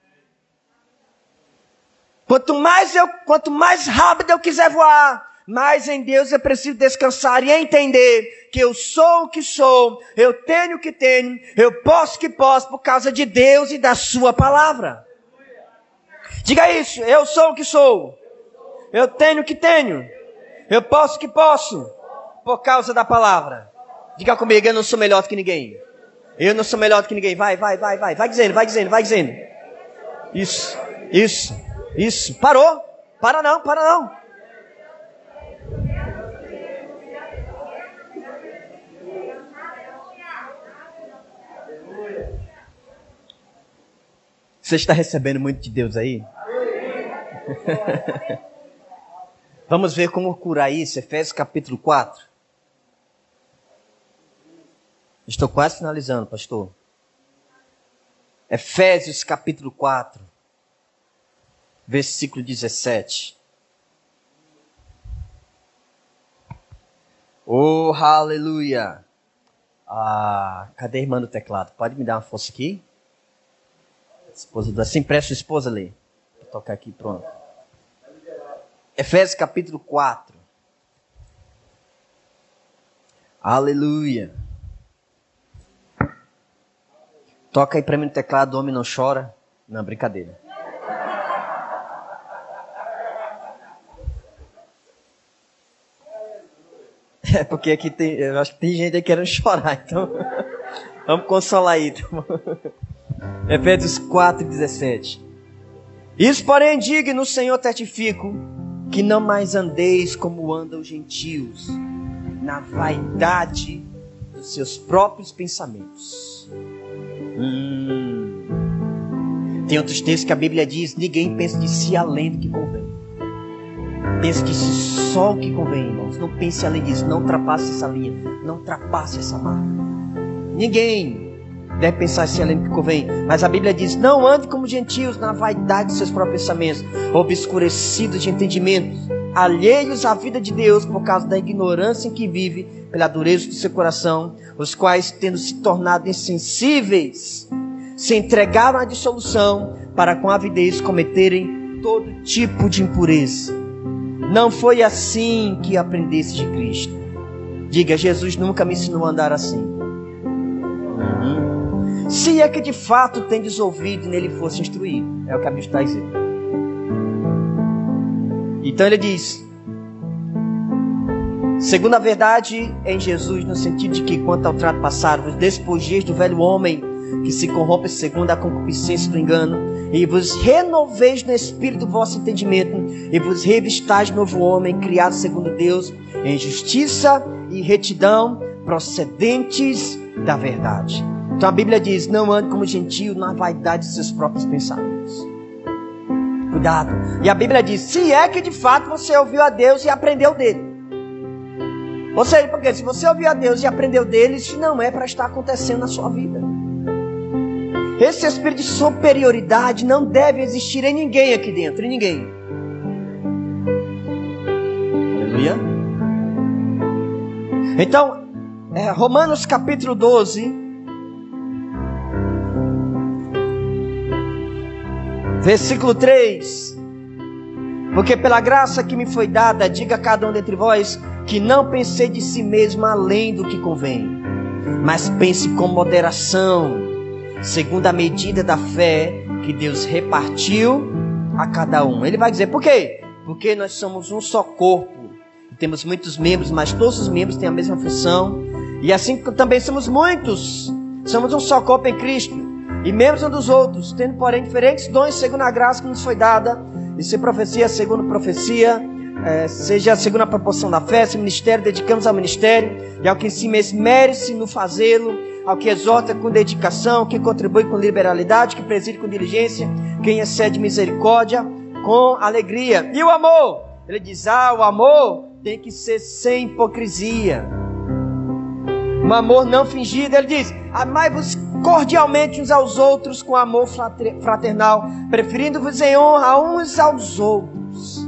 A: Quanto mais eu, quanto mais rápido eu quiser voar, mais em Deus eu preciso descansar e entender que eu sou o que sou, eu tenho o que tenho, eu posso o que posso por causa de Deus e da sua palavra. Diga isso, eu sou o que sou, eu tenho o que tenho, eu posso o que posso, por causa da palavra. Diga comigo, eu não sou melhor do que ninguém. Eu não sou melhor do que ninguém. Vai, vai, vai, vai, vai dizendo, vai dizendo, vai dizendo. Isso, isso, isso. Parou? Para não, para não. Você está recebendo muito de Deus aí? Vamos ver como curar isso. Efésios capítulo quatro. Estou quase finalizando, pastor. Efésios capítulo quatro. Versículo dezessete. Oh, aleluia. Ah, cadê a irmã do teclado? Pode me dar uma força aqui? Esposa do... Assim, presta sua esposa ali. Vou tocar aqui, pronto. Efésios capítulo quatro. Aleluia. Toca aí pra mim no teclado, o homem não chora. Não, brincadeira. É porque aqui tem, eu acho que tem gente aí querendo chorar, então vamos consolar aí. Então. Efésios quatro, dezessete. Isso, porém, digo no Senhor testifico, que não mais andeis como andam os gentios, na vaidade dos seus próprios pensamentos. Hum. Tem outros textos que a Bíblia diz, ninguém pensa de si além do que convém. Pense de si só o que convém, irmãos. Não pense além disso, não ultrapasse essa linha, não ultrapasse essa marca. Ninguém deve pensar assim além do que convém. Mas a Bíblia diz, não ande como gentios na vaidade de seus próprios pensamentos, obscurecidos de entendimento, alheios à vida de Deus por causa da ignorância em que vive, pela dureza do seu coração, os quais, tendo se tornado insensíveis, se entregaram à dissolução para com avidez cometerem todo tipo de impureza. Não foi assim que aprendesse de Cristo. Diga, Jesus nunca me ensinou a andar assim. Uhum. Se é que de fato tendes ouvido e nele fosse instruído. É o que a Bíblia está dizendo. Então ele diz, segundo a verdade em Jesus, no sentido de que quanto ao trato passado, vos despojeis do velho homem, que se corrompe segundo a concupiscência do engano, e vos renoveis no espírito do vosso entendimento, e vos revistais de novo homem, criado segundo Deus, em justiça e retidão, procedentes da verdade. Então a Bíblia diz, não ande como gentio na vaidade de seus próprios pensamentos. Cuidado. E a Bíblia diz, se é que de fato você ouviu a Deus e aprendeu dele. Ou seja, porque se você ouviu a Deus e aprendeu dele, isso não é para estar acontecendo na sua vida. Esse espírito de superioridade não deve existir em ninguém aqui dentro, em ninguém. Aleluia. Então, é, Romanos capítulo doze, versículo três. Porque pela graça que me foi dada, diga a cada um dentre vós, que não pensei de si mesmo além do que convém, mas pense com moderação, segundo a medida da fé que Deus repartiu a cada um. Ele vai dizer, por quê? Porque nós somos um só corpo, temos muitos membros, mas todos os membros têm a mesma função, e assim também somos muitos, somos um só corpo em Cristo, e membros uns dos outros, tendo porém diferentes dons segundo a graça que nos foi dada, e se profecia segundo profecia, é, seja segundo a proporção da fé, se ministério, dedicamos ao ministério, e ao que se esmere-se no fazê-lo, ao que exorta com dedicação, que contribui com liberalidade, que preside com diligência, quem excede misericórdia, com alegria. E o amor? Ele diz, ah, o amor tem que ser sem hipocrisia. Um amor não fingido. Ele diz, amai-vos cordialmente uns aos outros com amor fraternal, preferindo-vos em honra uns aos outros.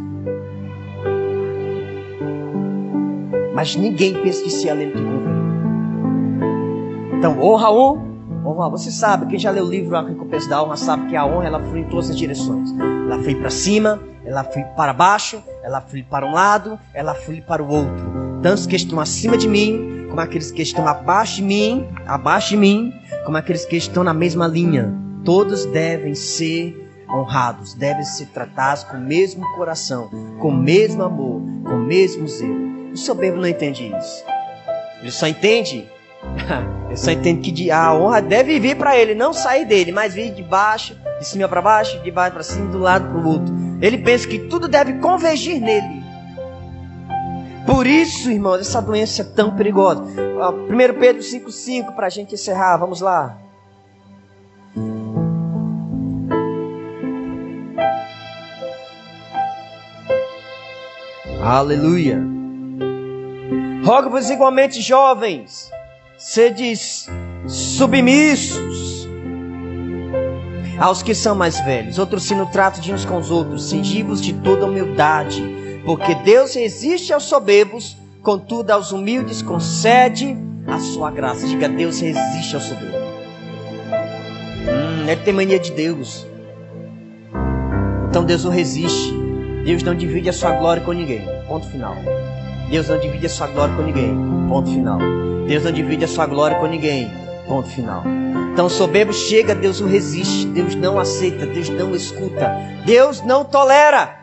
A: Mas ninguém pensa que se além do que convém. Então, honra um, honra. Você sabe, quem já leu o livro A Recompensa da Honra sabe que a honra ela flui em todas as direções. Ela flui para cima, ela flui para baixo, ela flui para um lado, ela flui para o outro. Tanto os que estão acima de mim, como aqueles que estão abaixo de mim, abaixo de mim, como aqueles que estão na mesma linha. Todos devem ser honrados, devem ser tratados com o mesmo coração, com o mesmo amor, com o mesmo zelo. O soberbo não entende isso. Ele só entende, ele só entende que a honra deve vir para ele, não sair dele, mas vir de baixo, de cima para baixo, de baixo para cima, do lado para o outro. Ele pensa que tudo deve convergir nele. Por isso, irmãos, essa doença é tão perigosa. primeiro Pedro cinco, cinco, para a gente encerrar, vamos lá. Aleluia. Rogo-vos igualmente, jovens, sedes submissos aos que são mais velhos. Outros se no trato de uns com os outros, cingivos de toda humildade, porque Deus resiste aos soberbos, contudo aos humildes concede a sua graça. Diga, Deus resiste aos soberbos. Hum, ele tem mania de Deus. Então Deus o resiste. Deus não divide a sua glória com ninguém. Ponto final. Deus não divide a sua glória com ninguém. Ponto final. Deus não divide a sua glória com ninguém. Ponto final. Então o soberbo chega, Deus o resiste. Deus não aceita, Deus não escuta, Deus não tolera.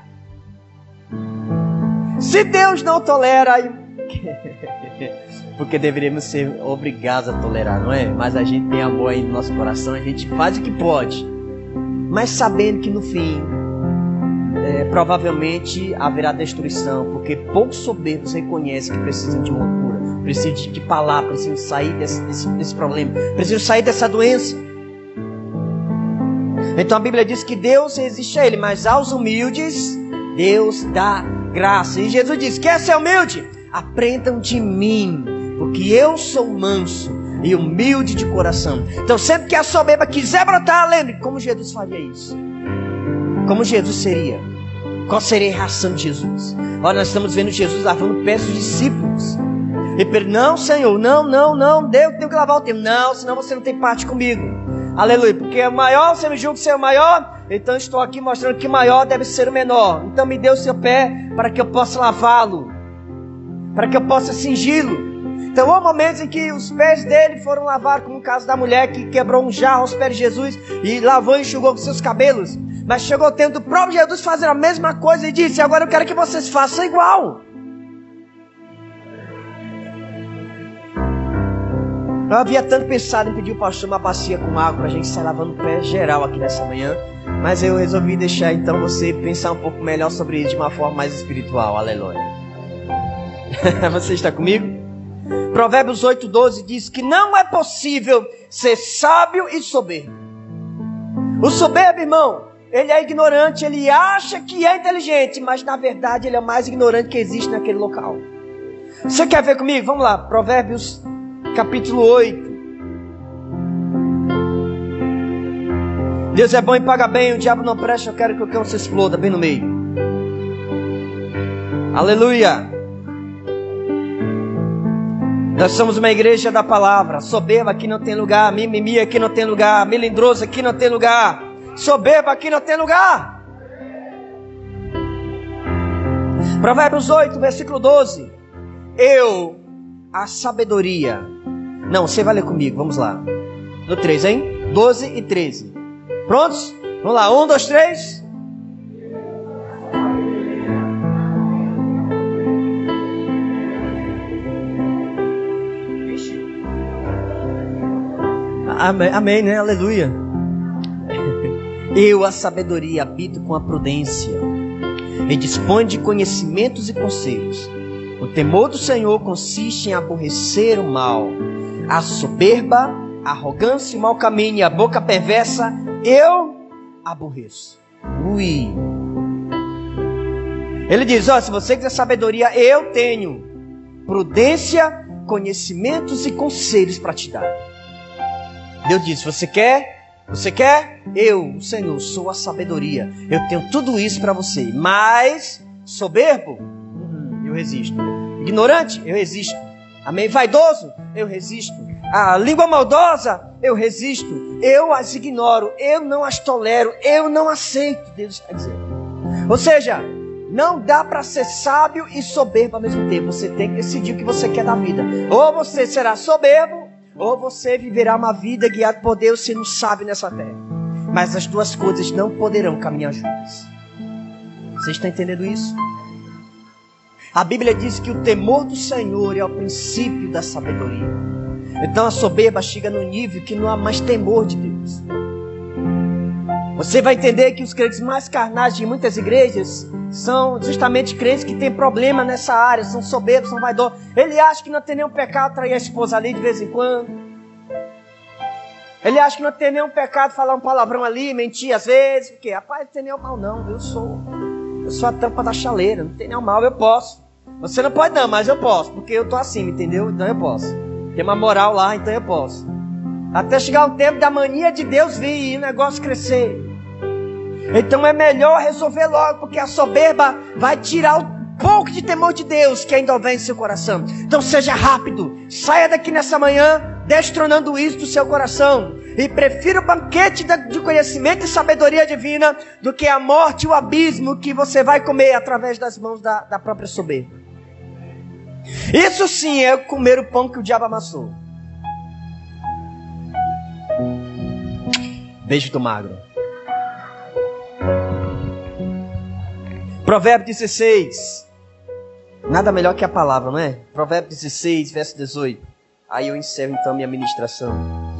A: Se Deus não tolera, porque deveríamos ser obrigados a tolerar, não é? Mas a gente tem amor aí no nosso coração, a gente faz o que pode, mas sabendo que no fim é, provavelmente haverá destruição, porque poucos soberbos reconhecem que precisam de uma cura, precisam de, de palavra, precisam sair desse, desse, desse problema, precisam sair dessa doença. Então a Bíblia diz que Deus resiste a ele, mas aos humildes Deus dá graça. E Jesus diz, quer ser humilde? Aprendam de mim, porque eu sou manso e humilde de coração. Então sempre que a soberba quiser brotar, lembre como Jesus faria isso. Como Jesus seria? Qual seria a reação de Jesus? Olha, nós estamos vendo Jesus lavando pés dos discípulos. E Pedro, não, Senhor, não, não, não, Deus, tenho que lavar o tempo. Não, senão você não tem parte comigo. Aleluia, porque é maior, você me julga ser o maior, então estou aqui mostrando que o maior deve ser o menor. Então me dê o seu pé para que eu possa lavá-lo, para que eu possa cingi-lo. Então houve momentos em que os pés dele foram lavados, como o caso da mulher que quebrou um jarro aos pés de Jesus e lavou e enxugou com seus cabelos. Mas chegou o tempo do próprio Jesus fazer a mesma coisa e disse, agora eu quero que vocês façam igual. Eu havia tanto pensado em pedir o pastor uma bacia com água para a gente sair lavando o pé geral aqui nessa manhã, mas eu resolvi deixar então você pensar um pouco melhor sobre isso de uma forma mais espiritual. Aleluia. Você está comigo? Provérbios oito, doze diz que não é possível ser sábio e soberbo. O soberbo, irmão, ele é ignorante, ele acha que é inteligente, mas na verdade ele é o mais ignorante que existe naquele local. Você quer ver comigo? Vamos lá, Provérbios capítulo oito. Deus é bom e paga bem, o diabo não presta, eu quero que o cão se exploda bem no meio. Aleluia. Nós somos uma igreja da palavra. Soberba aqui não tem lugar, mimimi aqui não tem lugar, melindroso aqui não tem lugar, soberba aqui não tem lugar. Provérbios oito, versículo doze. Eu, a sabedoria. Não, você vai ler comigo, vamos lá. No três, hein? doze e treze. Prontos? Vamos lá, um, dois, três. Amém, amém, né? Aleluia. Eu, a sabedoria, habito com a prudência. e dispõe de conhecimentos e conselhos. O temor do Senhor consiste em aborrecer o mal, a soberba, a arrogância e o mau caminho, e a boca perversa, eu aborreço. Ui. Ele diz, ó, se você quiser sabedoria, eu tenho prudência, conhecimentos e conselhos para te dar. Deus diz, você quer? Você quer? Eu, o Senhor, sou a sabedoria. Eu tenho tudo isso para você. Mas, soberbo, eu resisto. Ignorante, eu resisto. Amém? Vaidoso, eu resisto. A língua maldosa, eu resisto. Eu as ignoro. Eu não as tolero. Eu não aceito. Deus está dizendo. Ou seja, não dá para ser sábio e soberbo ao mesmo tempo. Você tem que decidir o que você quer da vida. Ou você será soberbo, ou você viverá uma vida guiada por Deus sendo sábio nessa terra. Mas as duas coisas não poderão caminhar juntas. Vocês estão entendendo isso? A Bíblia diz que o temor do Senhor é o princípio da sabedoria. Então a soberba chega no nível que não há mais temor de Deus. Você vai entender que os crentes mais carnais de muitas igrejas são justamente crentes que têm problema nessa área, são soberbos, são vaidosos. Ele acha que não tem nenhum pecado trair a esposa ali de vez em quando. Ele acha que não tem nenhum pecado falar um palavrão ali, mentir às vezes. Porque, rapaz, não tem nenhum mal não, eu sou, eu sou a tampa da chaleira, não tem nenhum mal, eu posso. Você não pode não, mas eu posso, porque eu tô acima, entendeu? Então eu posso. Tem uma moral lá, então eu posso. Até chegar o tempo da mania de Deus vir e o negócio crescer. Então é melhor resolver logo, porque a soberba vai tirar o pouco de temor de Deus que ainda vem em seu coração. Então seja rápido, saia daqui nessa manhã destronando isso do seu coração. E prefira o banquete de conhecimento e sabedoria divina do que a morte e o abismo que você vai comer através das mãos da, da própria soberba. Isso sim é comer o pão que o diabo amassou. Beijo do magro. Provérbio dezesseis. Nada melhor que a palavra, não é? Provérbio dezesseis, verso dezoito. Aí eu encerro então minha ministração.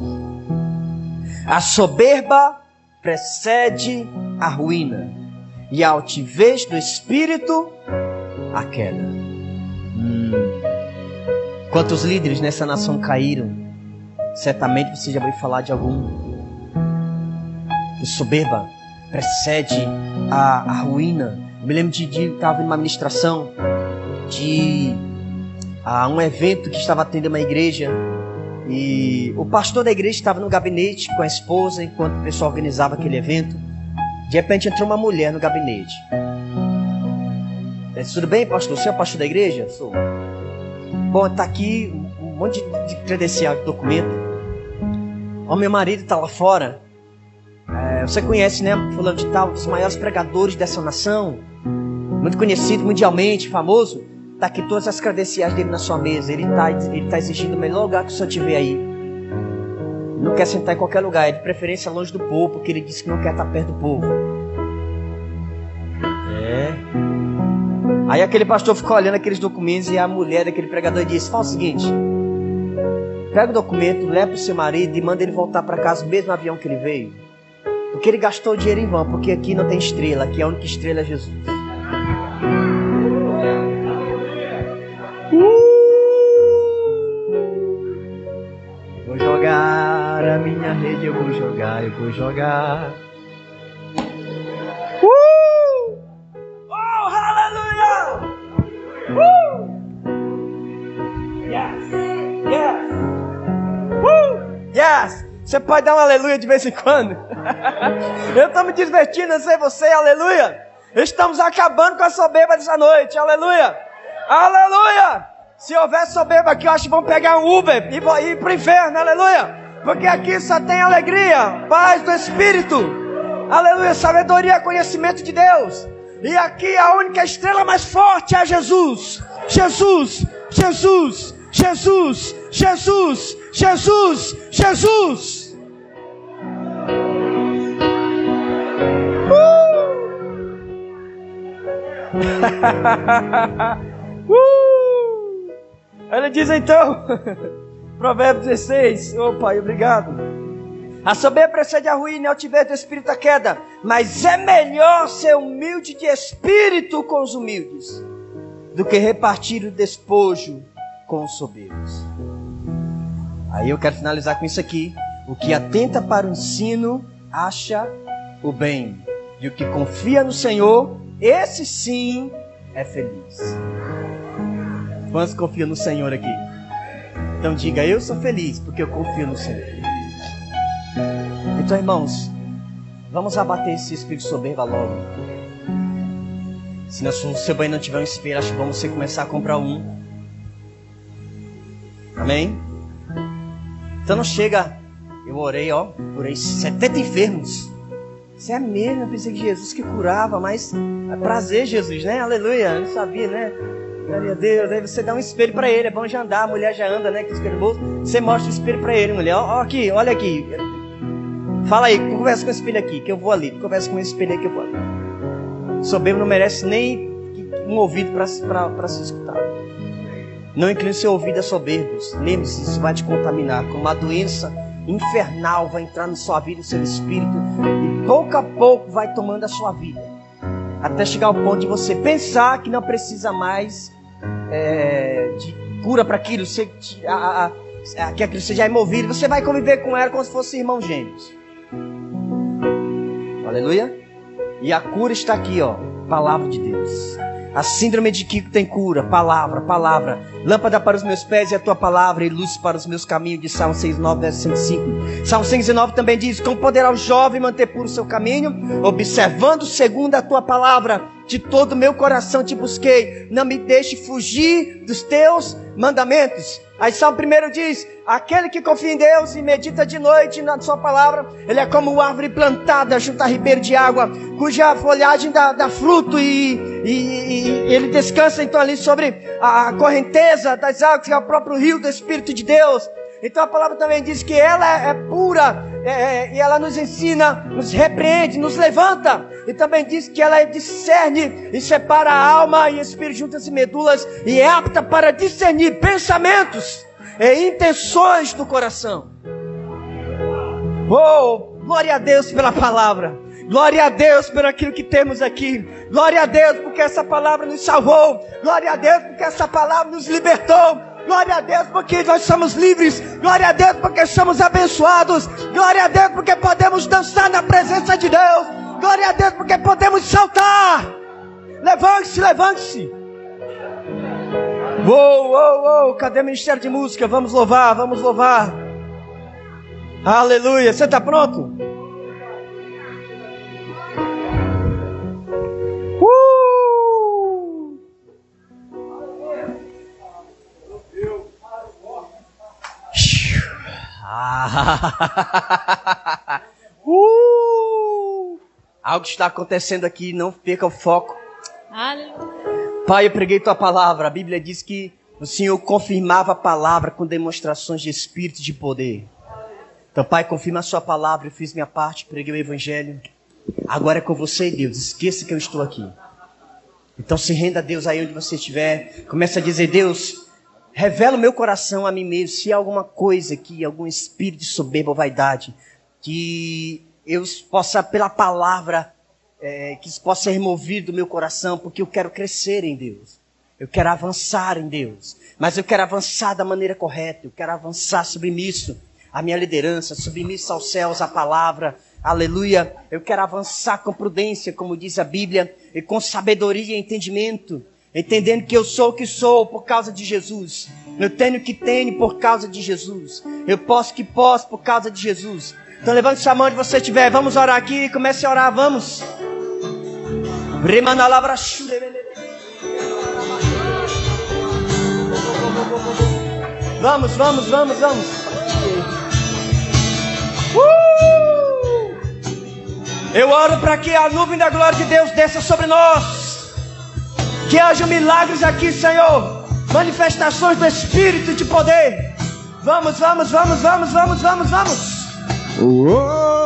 A: A soberba precede a ruína, e a altivez do espírito a queda. Hum. Quantos líderes nessa nação caíram? Certamente você já ouviu falar de algum. A soberba precede a, a ruína. Eu me lembro de, de estava em uma ministração de a, um evento que estava tendo uma igreja, e o pastor da igreja estava no gabinete com a esposa enquanto o pessoal organizava aquele evento. De repente entrou uma mulher no gabinete. Ele disse, tudo bem, pastor? Você é o pastor da igreja? Sou. Bom, está aqui um, um monte de, de credencial, de documento. O meu marido está lá fora. É, você conhece, né, fulano de tal, um dos maiores pregadores dessa nação, muito conhecido mundialmente, famoso. Está aqui todas as credenciais dele na sua mesa. Ele está ele tá exigindo o melhor lugar que o senhor tiver aí. Não quer sentar em qualquer lugar, é de preferência longe do povo, porque ele disse que não quer estar perto do povo. É. Aí aquele pastor ficou olhando aqueles documentos, e a mulher daquele pregador disse, fala o seguinte, pega o documento, leva para o seu marido e manda ele voltar para casa no mesmo avião que ele veio. Porque ele gastou dinheiro em vão, porque aqui não tem estrela, aqui a única estrela é Jesus. Uh! Vou jogar a minha rede, eu vou jogar, eu vou jogar. Uh! Oh, aleluia! Uh! Yes! Yes! Uh! Yes! Você pode dar um aleluia de vez em quando? Eu estou me divertindo, eu sei você, aleluia! Estamos acabando com a soberba dessa noite, aleluia! Aleluia! Se houver soberba aqui, eu acho que vão pegar um Uber e vão ir para o inferno, aleluia! Porque aqui só tem alegria, paz do Espírito, aleluia, sabedoria, conhecimento de Deus. E aqui a única estrela mais forte é Jesus, Jesus, Jesus, Jesus, Jesus, Jesus, Jesus. Uh! uh! Ele diz então, Provérbio dezesseis, ô oh, Pai, obrigado. A soberba precede a ruína e a altivez do espírito a queda. Mas é melhor ser humilde de espírito com os humildes do que repartir o despojo com os soberbos. Aí eu quero finalizar com isso aqui. O que atenta para o ensino acha o bem. E o que confia no Senhor, esse sim é feliz. Quantos confiam no Senhor aqui? Então diga, eu sou feliz porque eu confio no Senhor. Então, irmãos, vamos abater esse espírito soberba logo. Se no seu banho não tiver um espelho, acho que vamos você começar a comprar um. Amém? Então não chega. Eu orei, ó, orei setenta enfermos. Isso é mesmo, eu pensei que Jesus que curava, mas é prazer, Jesus, né? Aleluia, eu não sabia, né? Glória a Deus. Aí você dá um espelho pra ele, é bom já andar, a mulher já anda, né? Com o espelho no bolso. Você mostra o espelho pra ele, mulher. Ó, ó aqui, olha aqui. Fala aí, conversa com esse espelho aqui, que eu vou ali. Conversa com esse espelho aí que eu vou ali. Soberbo não merece nem um ouvido para se escutar. Não incline seu ouvido a soberbos. Lembre-se, isso vai te contaminar. Como uma doença infernal vai entrar na sua vida, no seu espírito. E pouco a pouco vai tomando a sua vida. Até chegar ao ponto de você pensar que não precisa mais é, de cura para aquilo. Você, a, a, a, que aquilo seja imovível. Você vai conviver com ela como se fossem irmãos gêmeos. Aleluia. E a cura está aqui, ó. Palavra de Deus. A síndrome de Kiko tem cura. Palavra, palavra. Lâmpada para os meus pés e a tua palavra, e luz para os meus caminhos. De Salmo cento e nove, verso cento e cinco. Salmo cento e nove também diz: como poderá o jovem manter puro o seu caminho? Observando segundo a tua palavra. De todo o meu coração te busquei. Não me deixe fugir dos teus mandamentos. Aí Salmo primeiro diz: aquele que confia em Deus e medita de noite na sua palavra, ele é como uma árvore plantada junto a ribeiro de água, cuja folhagem dá, dá fruto, e, e, e ele descansa então ali sobre a correnteza das águas, que é o próprio rio do Espírito de Deus. Então a palavra também diz que ela é pura, é, e ela nos ensina, nos repreende, nos levanta. E também diz que ela discerne e separa a alma e espírito, juntas e medulas, e é apta para discernir pensamentos e intenções do coração. Oh, glória a Deus pela palavra. Glória a Deus por aquilo que temos aqui. Glória a Deus porque essa palavra nos salvou. Glória a Deus porque essa palavra nos libertou. Glória a Deus porque nós somos livres. Glória a Deus porque somos abençoados. Glória a Deus porque podemos dançar na presença de Deus. Glória a Deus porque podemos saltar. Levante-se, levante-se. Uou, uou, uou. Cadê o Ministério de Música? Vamos louvar, vamos louvar. Aleluia. Você está pronto? Uh! uh! Algo está acontecendo aqui, não perca o foco. Aleluia. Pai, eu preguei tua palavra. A Bíblia diz que o Senhor confirmava a palavra com demonstrações de espírito e de poder. Então, Pai, confirma a sua palavra. Eu fiz minha parte, preguei o Evangelho. Agora é com você, Deus. Esqueça que eu estou aqui. Então se renda a Deus aí onde você estiver. Comece a dizer: Deus, revela o meu coração a mim mesmo. Se há alguma coisa aqui, algum espírito de soberba ou vaidade, que eu possa, pela palavra, é, que isso possa ser removido do meu coração, porque eu quero crescer em Deus. Eu quero avançar em Deus. Mas eu quero avançar da maneira correta. Eu quero avançar submisso à minha liderança, submisso aos céus, à palavra. Aleluia. Eu quero avançar com prudência, como diz a Bíblia, e com sabedoria e entendimento, entendendo que eu sou o que sou por causa de Jesus. Eu tenho o que tenho por causa de Jesus. Eu posso o que posso por causa de Jesus. Então levante sua mão onde você estiver. Vamos orar aqui. Comece a orar. Vamos. Vamos, vamos, vamos, vamos. Uh! Eu oro para que a nuvem da glória de Deus desça sobre nós. Que haja milagres aqui, Senhor. Manifestações do Espírito de poder. Vamos, vamos, vamos, vamos, vamos, vamos, vamos. Uou,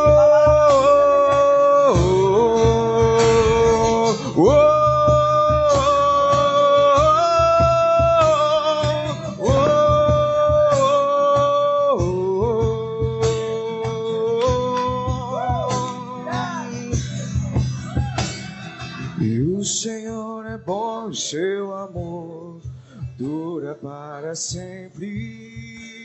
A: uou, uou.
C: Senhor é bom, seu amor dura para sempre.